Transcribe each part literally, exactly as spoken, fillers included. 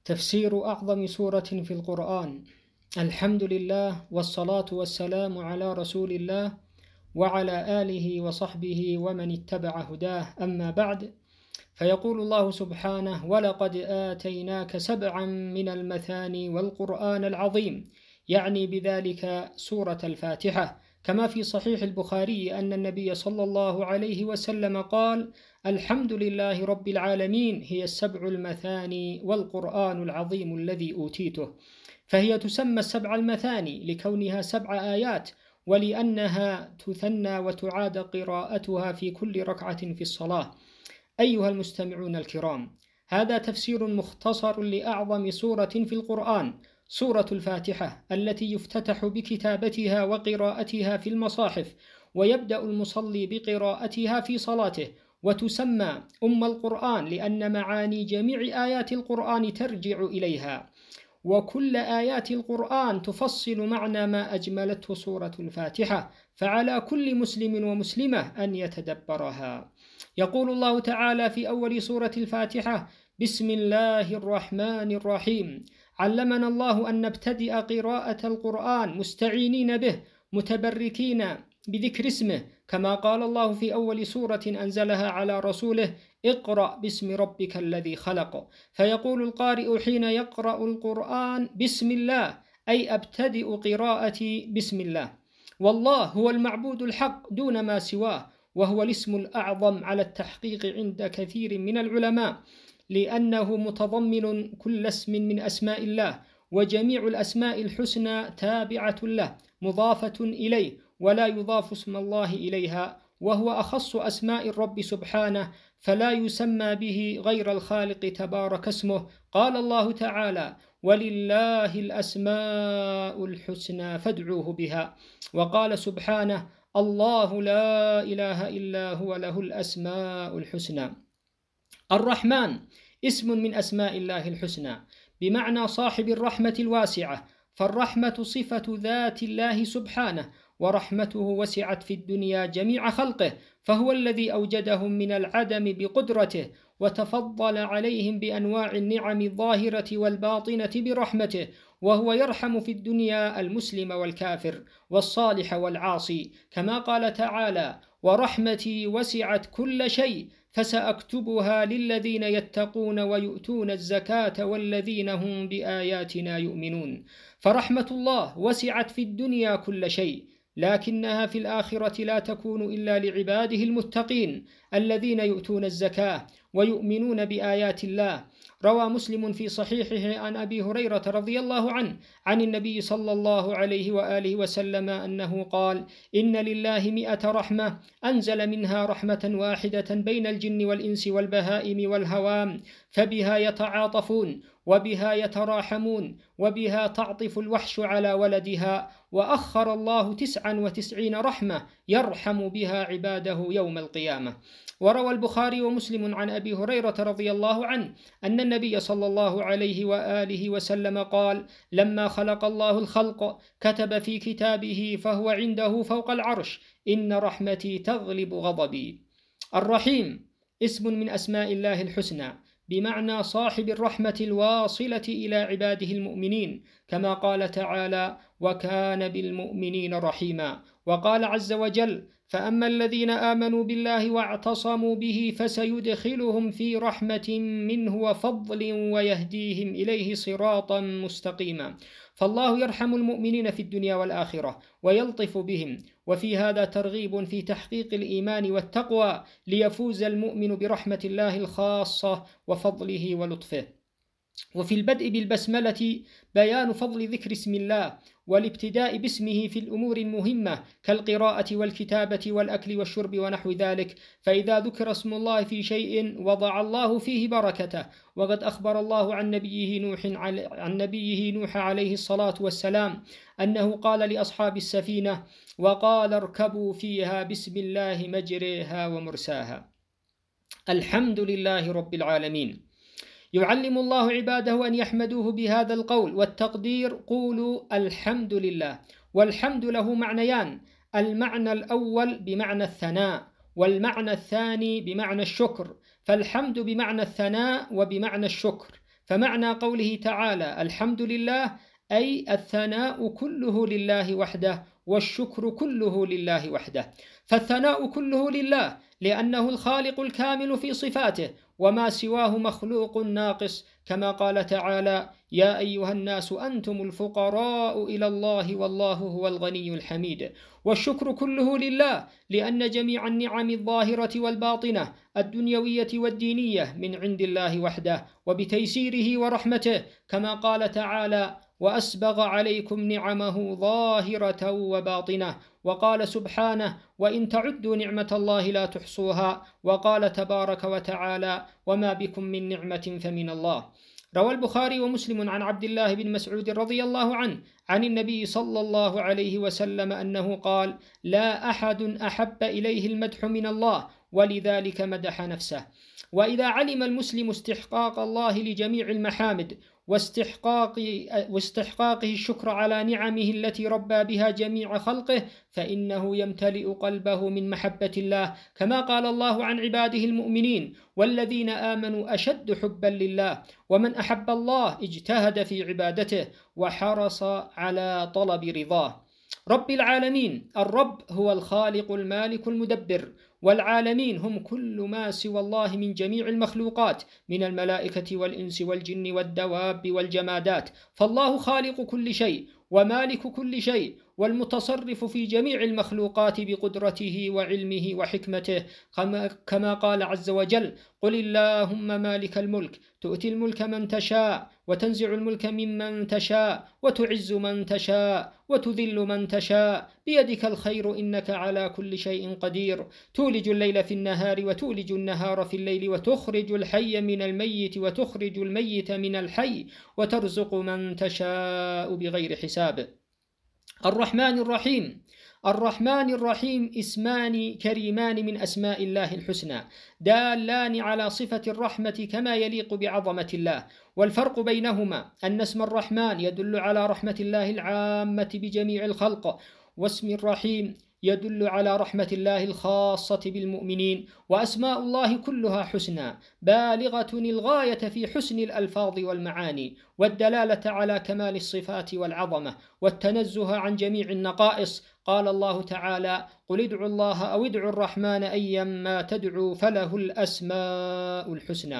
تفسير أعظم سورة في القرآن. الحمد لله والصلاة والسلام على رسول الله وعلى آله وصحبه ومن اتبع هداه، أما بعد، فيقول الله سبحانه: ولقد آتيناك سبعا من المثاني والقرآن العظيم، يعني بذلك سورة الفاتحة، كما في صحيح البخاري أن النبي صلى الله عليه وسلم قال: الحمد لله رب العالمين، هي السبع المثاني والقرآن العظيم الذي أوتيته. فهي تسمى السبع المثاني لكونها سبع آيات، ولأنها تثنى وتعاد قراءتها في كل ركعة في الصلاة. أيها المستمعون الكرام، هذا تفسير مختصر لأعظم سورة في القرآن، سورة الفاتحة، التي يفتتح بكتابتها وقراءتها في المصاحف، ويبدأ المصلي بقراءتها في صلاته، وتسمى أم القرآن لأن معاني جميع آيات القرآن ترجع إليها، وكل آيات القرآن تفصل معنى ما أجملته سورة الفاتحة، فعلى كل مسلم ومسلمة أن يتدبرها. يقول الله تعالى في أول سورة الفاتحة: بسم الله الرحمن الرحيم. علمنا الله أن نبتدئ قراءة القرآن مستعينين به، متبركين بذكر اسمه، كما قال الله في أول سورة أنزلها على رسوله: اقرأ باسم ربك الذي خلق. فيقول القارئ حين يقرأ القرآن: بسم الله، أي أبتدئ قراءتي بسم الله. والله هو المعبود الحق دون ما سواه، وهو الاسم الأعظم على التحقيق عند كثير من العلماء، لأنه متضمن كل اسم من أسماء الله، وجميع الأسماء الحسنى تابعة له مضافة إليه، ولا يضاف اسم الله إليها، وهو أخص أسماء الرب سبحانه، فلا يسمى به غير الخالق تبارك اسمه. قال الله تعالى: ولله الأسماء الحسنى فادعوه بها. وقال سبحانه: الله لا إله إلا هو له الأسماء الحسنى. الرحمن اسم من أسماء الله الحسنى، بمعنى صاحب الرحمة الواسعة، فالرحمة صفة ذات الله سبحانه، ورحمته وسعت في الدنيا جميع خلقه، فهو الذي أوجدهم من العدم بقدرته، وتفضل عليهم بأنواع النعم الظاهرة والباطنة برحمته، وهو يرحم في الدنيا المسلم والكافر والصالح والعاصي، كما قال تعالى: ورحمتي وسعت كل شيء فسأكتبها للذين يتقون ويؤتون الزكاة والذين هم بآياتنا يؤمنون. فرحمة الله وسعت في الدنيا كل شيء، لكنها في الآخرة لا تكون إلا لعباده المتقين الذين يؤتون الزكاة ويؤمنون بآيات الله. روى مسلم في صحيحه عن أبي هريرة رضي الله عنه عن النبي صلى الله عليه وآله وسلم أنه قال: إن لله مئة رحمة، أنزل منها رحمة واحدة بين الجن والإنس والبهائم والهوام، فبها يتعاطفون، وبها يتراحمون، وبها تعطف الوحش على ولدها، وأخر الله تسعا وتسعين رحمة يرحم بها عباده يوم القيامة. وروى البخاري ومسلم عن أبي هريرة رضي الله عنه أن النبي صلى الله عليه وآله وسلم قال: لما خلق الله الخلق كتب في كتابه فهو عنده فوق العرش: إن رحمتي تغلب غضبي. الرحيم اسم من أسماء الله الحسنى، بمعنى صاحب الرحمة الواصلة إلى عباده المؤمنين، كما قال تعالى: وكان بالمؤمنين رحيما. وقال عز وجل: فأما الذين آمنوا بالله واعتصموا به فسيدخلهم في رحمة منه وفضل ويهديهم إليه صراطا مستقيما. فالله يرحم المؤمنين في الدنيا والآخرة ويلطف بهم، وفي هذا ترغيب في تحقيق الإيمان والتقوى، ليفوز المؤمن برحمة الله الخاصة وفضله ولطفه. وفي البدء بالبسملة بيان فضل ذكر اسم الله، والابتداء باسمه في الأمور المهمة كالقراءة والكتابة والأكل والشرب ونحو ذلك، فإذا ذكر اسم الله في شيء وضع الله فيه بركته. وقد أخبر الله عن نبيه نوح عن نبيه نوح عليه الصلاة والسلام أنه قال لأصحاب السفينة: وقال اركبوا فيها بسم الله مجريها ومرساها. الحمد لله رب العالمين. يعلم الله عباده أن يحمدوه بهذا القول والتقدير: قولوا الحمد لله. والحمد له معنيان: المعنى الأول بمعنى الثناء، والمعنى الثاني بمعنى الشكر. فالحمد بمعنى الثناء وبمعنى الشكر، فمعنى قوله تعالى الحمد لله أي الثناء كله لله وحده والشكر كله لله وحده. فالثناء كله لله لأنه الخالق الكامل في صفاته، وما سواه مخلوق ناقص، كما قال تعالى يا أيها الناس أنتم الفقراء إلى الله والله هو الغني الحميد. والشكر كله لله لأن جميع النعم الظاهرة والباطنة الدنيوية والدينية من عند الله وحده وبتيسيره ورحمته، كما قال تعالى وأسبغ عليكم نعمه ظاهرة وباطنة. وقال سبحانه وإن تعدوا نعمة الله لا تحصوها. وقال تبارك وتعالى وما بكم من نعمة فمن الله. روى البخاري ومسلم عن عبد الله بن مسعود رضي الله عنه عن النبي صلى الله عليه وسلم أنه قال لا أحد أحب إليه المدح من الله ولذلك مدح نفسه. وإذا علم المسلم استحقاق الله لجميع المحامد واستحقاق واستحقاقه الشكر على نعمه التي ربى بها جميع خلقه فإنه يمتلئ قلبه من محبة الله، كما قال الله عن عباده المؤمنين والذين آمنوا أشد حبا لله، ومن أحب الله اجتهد في عبادته وحرص على طلب رضاه. رب العالمين، الرب هو الخالق المالك المدبر، والعالمين هم كل ما سوى الله من جميع المخلوقات من الملائكة والإنس والجن والدواب والجمادات، فالله خالق كل شيء ومالك كل شيء والمتصرف في جميع المخلوقات بقدرته وعلمه وحكمته، كما قال عز وجل قل اللهم مالك الملك تؤتي الملك من تشاء وتنزع الملك ممن تشاء وتعز من تشاء وتذل من تشاء بيدك الخير إنك على كل شيء قدير تولج الليل في النهار وتولج النهار في الليل وتخرج الحي من الميت وتخرج الميت من الحي وترزق من تشاء بغير حساب. الرحمن الرحيم. الرحمن الرحيم اسمان كريمان من أسماء الله الحسنى دالان على صفة الرحمة كما يليق بعظمة الله، والفرق بينهما أن اسم الرحمن يدل على رحمة الله العامة بجميع الخلق، واسم الرحيم يدل على رحمة الله الخاصة بالمؤمنين. وأسماء الله كلها حسنى بالغة الغاية في حسن الألفاظ والمعاني والدلالة على كمال الصفات والعظمة والتنزه عن جميع النقائص. قال الله تعالى قل ادعوا الله أو ادعوا الرحمن أيما تدعوا فله الأسماء الحسنى.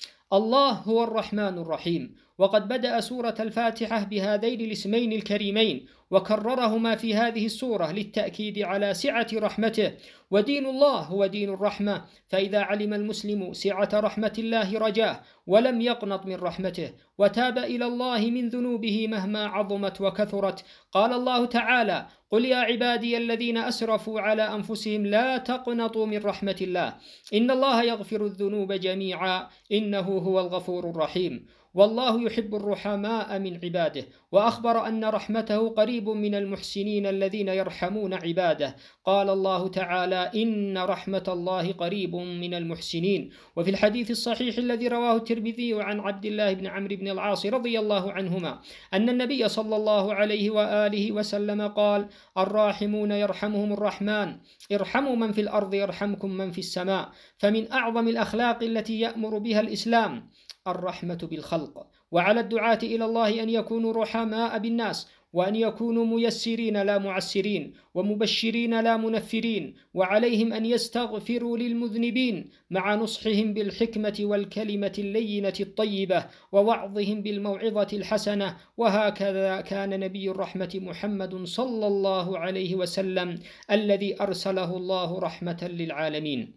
الله هو الرحمن الرحيم، وقد بدأ سورة الفاتحة بهذين الاسمين الكريمين وكررهما في هذه السورة للتأكيد على سعة رحمته. ودين الله هو دين الرحمة، فإذا علم المسلم سعة رحمة الله رجاه ولم يقنط من رحمته وتاب إلى الله من ذنوبه مهما عظمت وكثرت. قال الله تعالى قل يا عبادي الذين أسرفوا على أنفسهم لا تقنطوا من رحمة الله إن الله يغفر الذنوب جميعا إنه هو الغفور الرحيم. والله يحب الرحماء من عباده، وأخبر أن رحمته قريب من المحسنين الذين يرحمون عباده. قال الله تعالى إن رحمة الله قريب من المحسنين. وفي الحديث الصحيح الذي رواه الترمذي عن عبد الله بن عمرو بن العاص رضي الله عنهما أن النبي صلى الله عليه وآله وسلم قال الراحمون يرحمهم الرحمن ارحموا من في الأرض يرحمكم من في السماء. فمن أعظم الأخلاق التي يأمر بها الإسلام الرحمة بالخلق، وعلى الدعاة إلى الله أن يكونوا رحماء بالناس، وأن يكونوا ميسرين لا معسرين، ومبشرين لا منفرين، وعليهم أن يستغفروا للمذنبين مع نصحهم بالحكمة والكلمة اللينة الطيبة ووعظهم بالموعظة الحسنة. وهكذا كان نبي الرحمة محمد صلى الله عليه وسلم الذي أرسله الله رحمة للعالمين.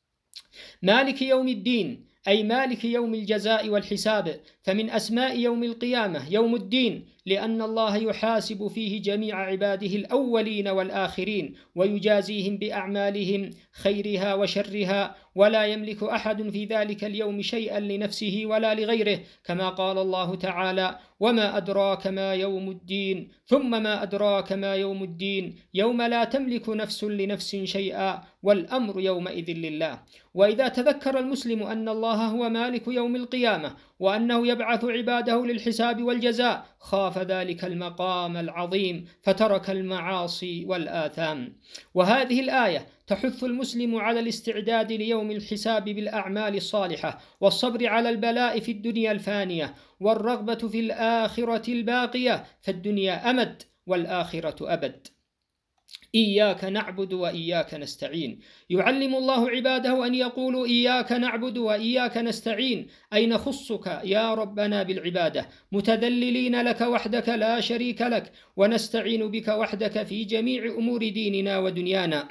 مالك يوم الدين أي مالك يوم الجزاء والحساب، فمن أسماء يوم القيامة يوم الدين لأن الله يحاسب فيه جميع عباده الأولين والآخرين ويجازيهم بأعمالهم خيرها وشرها، ولا يملك أحد في ذلك اليوم شيئا لنفسه ولا لغيره، كما قال الله تعالى وما أدراك ما يوم الدين ثم ما أدراك ما يوم الدين يوم لا تملك نفس لنفس شيئا والأمر يومئذ لله. وإذا تذكر المسلم أن الله هو مالك يوم القيامة وأنه يبعث عباده للحساب والجزاء خاف ذلك المقام العظيم فترك المعاصي والآثام. وهذه الآية تحث المسلم على الاستعداد ليوم الحساب بالأعمال الصالحة، والصبر على البلاء في الدنيا الفانية، والرغبة في الآخرة الباقية، فالدنيا أمد والآخرة أبد. إياك نعبد وإياك نستعين. يعلم الله عباده أن يقولوا إياك نعبد وإياك نستعين، أي نخصك يا ربنا بالعبادة، متذللين لك وحدك لا شريك لك، ونستعين بك وحدك في جميع أمور ديننا ودنيانا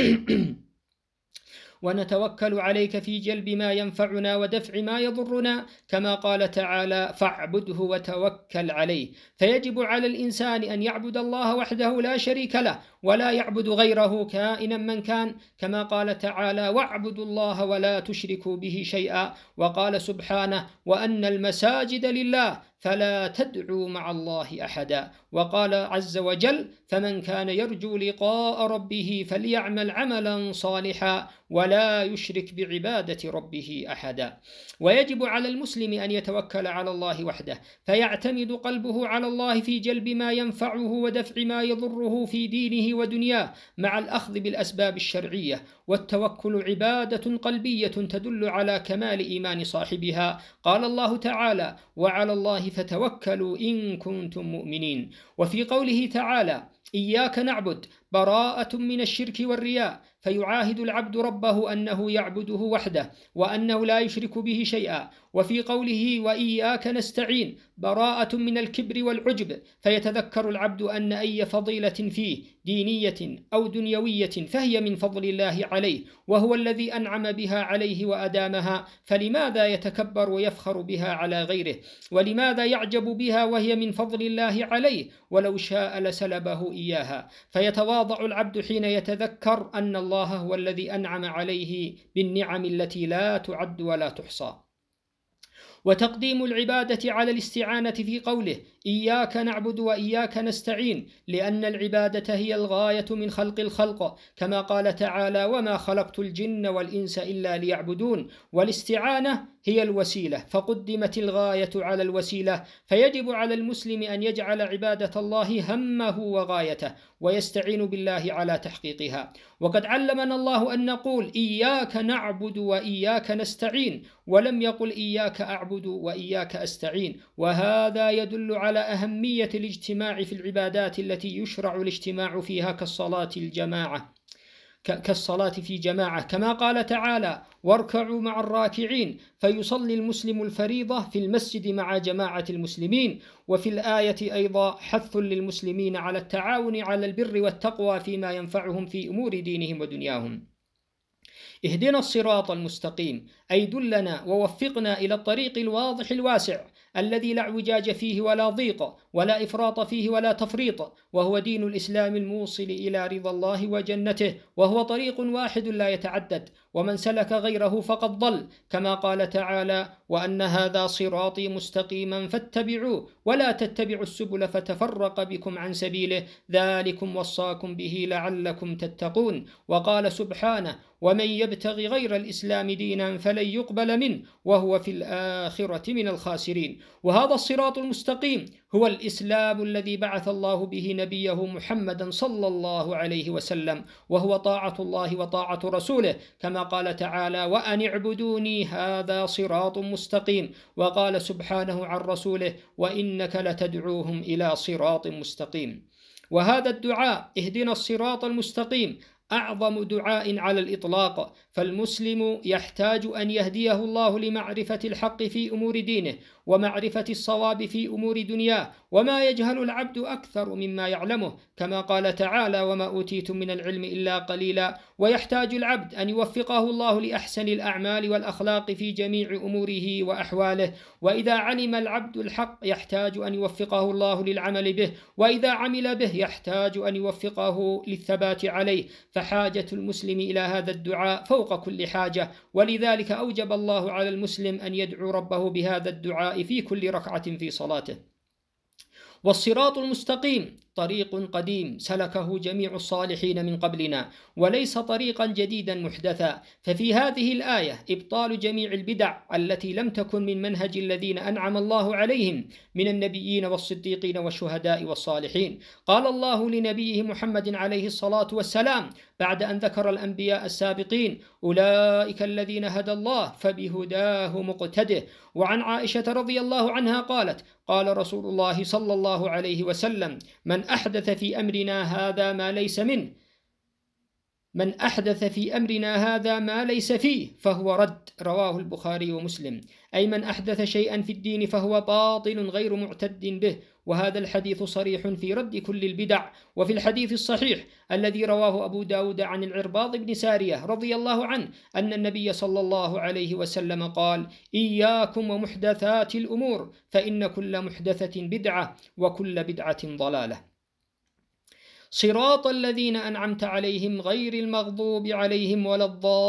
ونتوكل عليك في جلب ما ينفعنا ودفع ما يضرنا، كما قال تعالى: فاعبده وتوكل عليه. فيجب على الإنسان أن يعبد الله وحده لا شريك له، ولا يعبد غيره كائنا من كان، كما قال تعالى: واعبدوا الله ولا تشركوا به شيئا. وقال سبحانه: وأن المساجد لله فلا تدعوا مع الله أحدا. وقال عز وجل: فمن كان يرجو لقاء ربه فليعمل عملا صالحا ولا يشرك بعبادة ربه أحدا. ويجب على المسلم أن يتوكل على الله وحده، فيعتمد قلبه على الله في جلب ما ينفعه ودفع ما يضره في دينه ودنياه، مع الأخذ بالأسباب الشرعية. والتوكل عبادة قلبية تدل على كمال إيمان صاحبها. قال الله تعالى: وعلى الله فتوكلوا إن كنتم مؤمنين. وفي قوله تعالى: إياك نعبد، براءة من الشرك والرياء، فيعاهد العبد ربه أنه يعبده وحده وأنه لا يشرك به شيئا. وفي قوله: وإياك نستعين، براءة من الكبر والعجب، فيتذكر العبد أن أي فضيلة فيه دينية أو دنيوية فهي من فضل الله عليه، وهو الذي أنعم بها عليه وأدامها، فلماذا يتكبر ويفخر بها على غيره؟ ولماذا يعجب بها وهي من فضل الله عليه؟ ولو شاء لسلبه إياها. فيتواضع العبد حين يتذكر أن الله هو الذي أنعم عليه بالنعم التي لا تعد ولا تحصى. وتقديم العبادة على الاستعانة في قوله: إياك نعبد وإياك نستعين، لأن العبادة هي الغاية من خلق الخلق، كما قال تعالى: وما خلقت الجن والإنس إلا ليعبدون. والاستعانة هي الوسيلة، فقدمت الغاية على الوسيلة. فيجب على المسلم أن يجعل عبادة الله همه وغايته، ويستعين بالله على تحقيقها. وقد علمنا الله أن نقول إياك نعبد وإياك نستعين، ولم يقل إياك أعبد وإياك أستعين. وهذا يدل على أهمية الاجتماع في العبادات التي يشرع الاجتماع فيها كالصلاة الجماعة كالصلاة في جماعة، كما قال تعالى: واركعوا مع الراكعين، فيصلي المسلم الفريضة في المسجد مع جماعة المسلمين. وفي الآية أيضا حث للمسلمين على التعاون على البر والتقوى فيما ينفعهم في أمور دينهم ودنياهم. اهدنا الصراط المستقيم، أي دلنا ووفقنا إلى الطريق الواضح الواسع الذي لا اعوجاج فيه ولا ضيق ولا إفراط فيه ولا تفريط، وهو دين الإسلام الموصل إلى رضا الله وجنته، وهو طريق واحد لا يتعدد، ومن سلك غيره فقد ضل، كما قال تعالى: وأن هذا صراطي مستقيما فاتبعوه ولا تتبعوا السبل فتفرق بكم عن سبيله، ذلكم وصاكم به لعلكم تتقون. وقال سبحانه: ومن يبتغي غير الإسلام دينا فلن يقبل منه وهو في الآخرة من الخاسرين. وهذا الصراط المستقيم هو الإسلام الذي بعث الله به نبيه محمدا صلى الله عليه وسلم، وهو طاعة الله وطاعة رسوله، كما قال تعالى: وأن اعبدوني هذا صراط مستقيم. وقال سبحانه عن رسوله: وإنك لتدعوهم إلى صراط مستقيم. وهذا الدعاء اهدنا الصراط المستقيم أعظم دعاء على الإطلاق، فالمسلم يحتاج أن يهديه الله لمعرفة الحق في أمور دينه ومعرفة الصواب في أمور دنياه، وما يجهل العبد أكثر مما يعلمه، كما قال تعالى: وما أوتيتم من العلم إلا قليلا. ويحتاج العبد أن يوفقه الله لأحسن الأعمال والأخلاق في جميع أموره وأحواله، وإذا علم العبد الحق يحتاج أن يوفقه الله للعمل به، وإذا عمل به يحتاج أن يوفقه للثبات عليه، فحاجة المسلم إلى هذا الدعاء فوق كل حاجة، ولذلك أوجب الله على المسلم أن يدعو ربه بهذا الدعاء في كل ركعة في صلاته. والصراط المستقيم طريق قديم سلكه جميع الصالحين من قبلنا، وليس طريقا جديدا محدثا. ففي هذه الآية إبطال جميع البدع التي لم تكن من منهج الذين أنعم الله عليهم من النبيين والصديقين والشهداء والصالحين. قال الله لنبيه محمد عليه الصلاة والسلام بعد أن ذكر الأنبياء السابقين: أولئك الذين هدى الله فبهداه مقتده. وعن عائشة رضي الله عنها قالت: قال رسول الله صلى الله عليه وسلم: من أحدث في أمرنا هذا ما ليس منه من أحدث في أمرنا هذا ما ليس فيه فهو رد. رواه البخاري ومسلم. أي من أحدث شيئا في الدين فهو باطل غير معتد به. وهذا الحديث صريح في رد كل البدع. وفي الحديث الصحيح الذي رواه أبو داود عن العرباض بن سارية رضي الله عنه أن النبي صلى الله عليه وسلم قال: إياكم ومحدثات الأمور فإن كل محدثة بدعة وكل بدعة ضلالة. صراط الذين أنعمت عليهم غير المغضوب عليهم ولا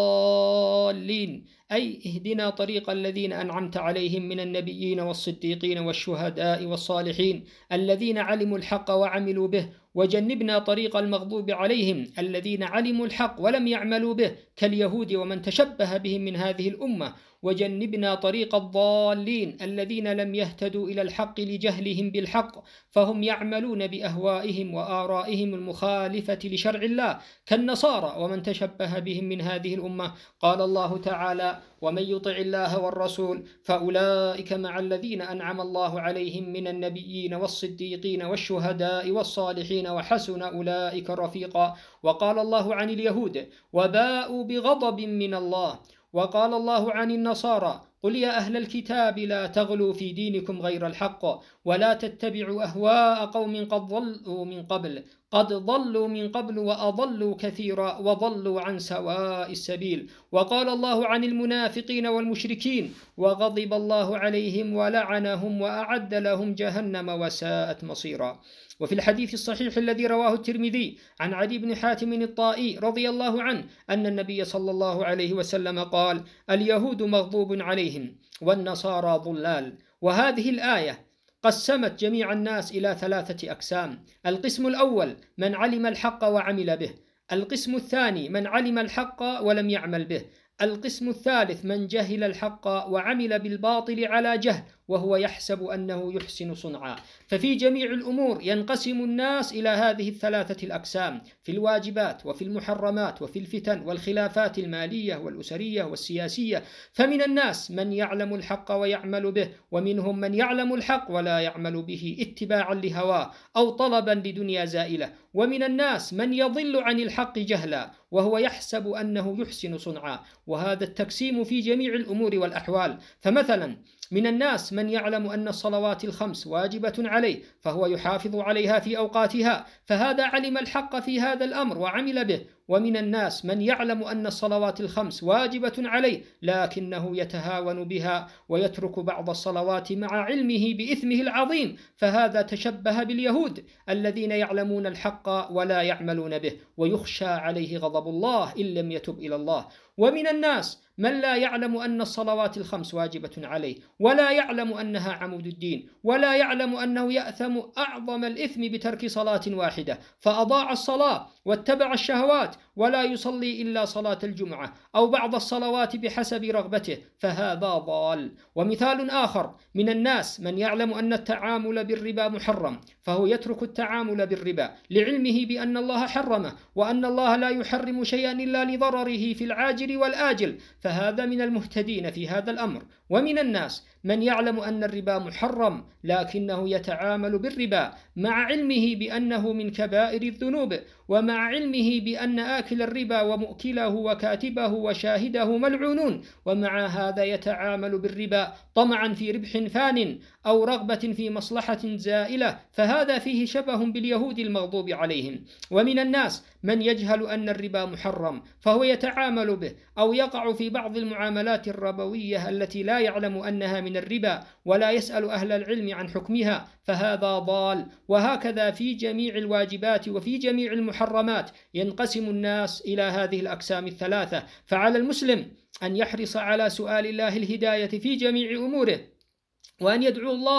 الضالين. أي اهدنا طريق الذين أنعمت عليهم من النبيين والصديقين والشهداء والصالحين الذين علموا الحق وعملوا به، وجنبنا طريق المغضوب عليهم الذين علموا الحق ولم يعملوا به كاليهود ومن تشبه بهم من هذه الأمة، وجنبنا طريق الضالين الذين لم يهتدوا إلى الحق لجهلهم بالحق فهم يعملون بأهوائهم وآرائهم المخالفة لشرع الله كالنصارى ومن تشبه بهم من هذه الأمة. قال الله تعالى: ومن يطع الله والرسول فأولئك مع الذين أنعم الله عليهم من النبيين والصديقين والشهداء والصالحين وحسن أولئك رفيقا. وقال الله عن اليهود: وباءوا بغضب من الله. وقال الله عن النصارى: قل يا أهل الكتاب لا تغلوا في دينكم غير الحق ولا تتبعوا أهواء قوم قد ضلوا من قبل قد ضلوا من قبل وأضلوا كثيرا وضلوا عن سواء السبيل. وقال الله عن المنافقين والمشركين: وغضب الله عليهم ولعنهم وأعد لهم جهنم وساءت مصيرا. وفي الحديث الصحيح الذي رواه الترمذي عن عدي بن حاتم الطائي رضي الله عنه أن النبي صلى الله عليه وسلم قال: اليهود مغضوب عليهم والنصارى ضلال. وهذه الآية قسمت جميع الناس إلى ثلاثة أقسام: القسم الأول من علم الحق وعمل به، القسم الثاني من علم الحق ولم يعمل به، القسم الثالث من جهل الحق وعمل بالباطل على جهل وهو يحسب أنه يحسن صنعا. ففي جميع الأمور ينقسم الناس إلى هذه الثلاثة الأقسام: في الواجبات وفي المحرمات وفي الفتن والخلافات المالية والأسرية والسياسية. فمن الناس من يعلم الحق ويعمل به، ومنهم من يعلم الحق ولا يعمل به اتباعا لهواه أو طلبا لدنيا زائلة، ومن الناس من يضل عن الحق جهلا وهو يحسب أنه يحسن صنعا. وهذا التقسيم في جميع الأمور والأحوال. فمثلا من الناس من يعلم أن الصلوات الخمس واجبة عليه فهو يحافظ عليها في أوقاتها، فهذا علم الحق في هذا الأمر وعمل به. ومن الناس من يعلم أن الصلوات الخمس واجبة عليه لكنه يتهاون بها ويترك بعض الصلوات مع علمه بإثمه العظيم، فهذا تشبه باليهود الذين يعلمون الحق ولا يعملون به ويخشى عليه غضب الله إن لم يتب إلى الله. ومن الناس من لا يعلم أن الصلوات الخمس واجبة عليه ولا يعلم أنها عمود الدين ولا يعلم أنه يأثم أعظم الإثم بترك صلاة واحدة فأضاع الصلاة واتبع الشهوات ولا يصلي إلا صلاة الجمعة أو بعض الصلوات بحسب رغبته، فهذا ضال. ومثال آخر من الناس من يعلم أن التعامل بالربا محرم فهو يترك التعامل بالربا لعلمه بأن الله حرمه وأن الله لا يحرم شيئا إلا لضرره في العاجل والآجل، فهذا من المهتدين في هذا الأمر. ومن الناس من يعلم أن الربا محرم لكنه يتعامل بالربا مع علمه بأنه من كبائر الذنوب ومع علمه بأن آكل الربا ومؤكله وكاتبه وشاهده ملعونون، ومع هذا يتعامل بالربا طمعا في ربح فان أو رغبة في مصلحة زائلة، فهذا فيه شبه باليهود المغضوب عليهم. ومن الناس من يجهل أن الربا محرم فهو يتعامل به أو يقع في بعض المعاملات الربوية التي لا يعلم أنها من الربا ولا يسأل أهل العلم عن حكمها، فهذا ضال. وهكذا في جميع الواجبات وفي جميع المحرمات ينقسم الناس إلى هذه الأقسام الثلاثة. فعلى المسلم أن يحرص على سؤال الله الهداية في جميع أموره وأن يدعو الله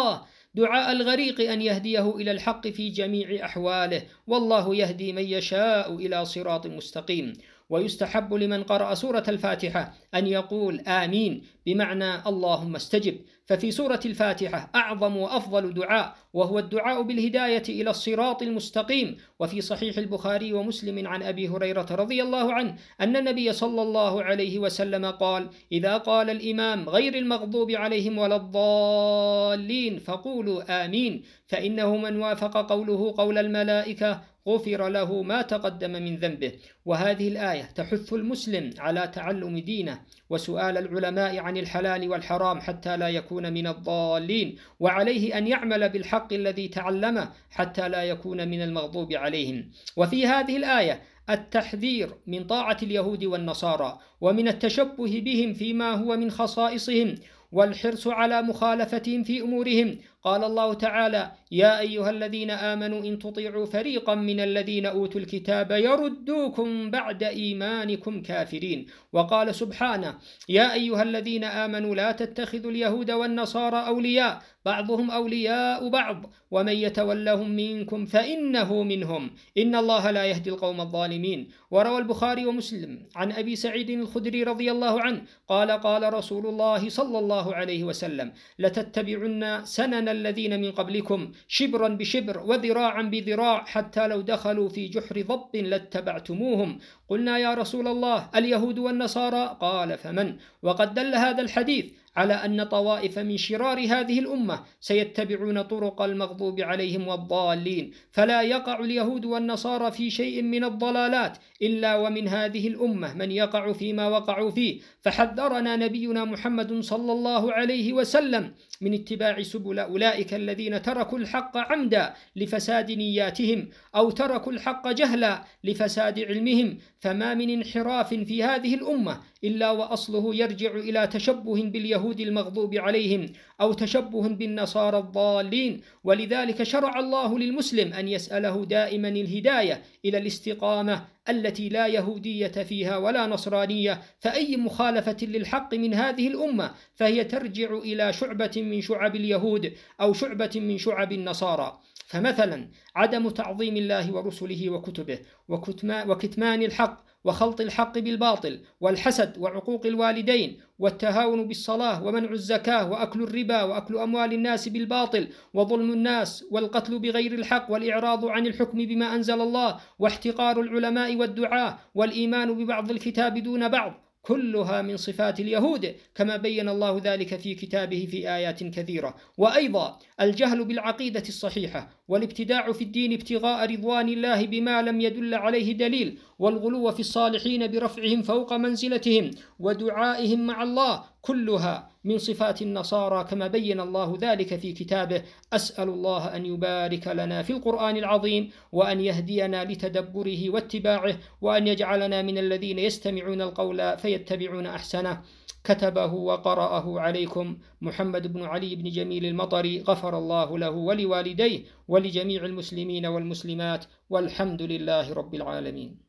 دعاء الغريق أن يهديه إلى الحق في جميع أحواله، والله يهدي من يشاء إلى صراط مستقيم. ويستحب لمن قرأ سورة الفاتحة أن يقول آمين بمعنى اللهم استجب، ففي سورة الفاتحة أعظم وأفضل دعاء، وهو الدعاء بالهداية إلى الصراط المستقيم. وفي صحيح البخاري ومسلم عن أبي هريرة رضي الله عنه أن النبي صلى الله عليه وسلم قال: إذا قال الإمام غير المغضوب عليهم ولا الضالين فقولوا آمين، فإنه من وافق قوله قول الملائكة غفر له ما تقدم من ذنبه. وهذه الآية تحث المسلم على تعلم دينه وسؤال العلماء عن الحلال والحرام حتى لا يكون من الضالين، وعليه أن يعمل بالحق الذي تعلمه حتى لا يكون من المغضوب عليهم. وفي هذه الآية التحذير من طاعة اليهود والنصارى ومن التشبه بهم فيما هو من خصائصهم، والحرص على مخالفتهم في أمورهم. قال الله تعالى: يا أيها الذين آمنوا إن تطيعوا فريقا من الذين أوتوا الكتاب يردوكم بعد إيمانكم كافرين. وقال سبحانه: يا أيها الذين آمنوا لا تتخذوا اليهود والنصارى أولياء بعضهم أولياء بعض ومن يتولهم منكم فإنه منهم إن الله لا يهدي القوم الظالمين. وروى البخاري ومسلم عن أبي سعيد الخدري رضي الله عنه قال: قال رسول الله صلى الله عليه وسلم: لتتبعن سنن الذين من قبلكم شبرا بشبر وذراعا بذراع حتى لو دخلوا في جحر ضب لاتبعتموهم. قلنا: يا رسول الله اليهود والنصارى؟ قال: فمن؟ وقد دل هذا الحديث على أن طوائف من شرار هذه الأمة سيتبعون طرق المغضوب عليهم والضالين، فلا يقع اليهود والنصارى في شيء من الضلالات إلا ومن هذه الأمة من يقع فيما وقعوا فيه. فحذرنا نبينا محمد صلى الله عليه وسلم من اتباع سبل أولئك الذين تركوا الحق عمدا لفساد نياتهم أو تركوا الحق جهلا لفساد علمهم. فما من انحراف في هذه الأمة إلا وأصله يرجع إلى تشبه باليهود المغضوب عليهم أو تشبه بالنصارى الضالين. ولذلك شرع الله للمسلم أن يسأله دائما الهداية إلى الاستقامة التي لا يهودية فيها ولا نصرانية. فأي مخالفة للحق من هذه الأمة فهي ترجع إلى شعبة من شعب اليهود أو شعبة من شعب النصارى. فمثلا عدم تعظيم الله ورسله وكتبه وكتمان الحق وخلط الحق بالباطل والحسد وعقوق الوالدين والتهاون بالصلاة ومنع الزكاة وأكل الربا وأكل أموال الناس بالباطل وظلم الناس والقتل بغير الحق والإعراض عن الحكم بما أنزل الله واحتقار العلماء والدعاة والإيمان ببعض الكتاب دون بعض، كلها من صفات اليهود كما بين الله ذلك في كتابه في آيات كثيرة. وأيضا الجهل بالعقيدة الصحيحة والابتداع في الدين ابتغاء رضوان الله بما لم يدل عليه دليل، والغلو في الصالحين برفعهم فوق منزلتهم ودعائهم مع الله، كلها من صفات النصارى كما بين الله ذلك في كتابه. أسأل الله أن يبارك لنا في القرآن العظيم وأن يهدينا لتدبره واتباعه وأن يجعلنا من الذين يستمعون القول فيتبعون أحسنه. كتبه وقرأه عليكم محمد بن علي بن جميل المطري، غفر الله له ولوالديه ولجميع المسلمين والمسلمات، والحمد لله رب العالمين.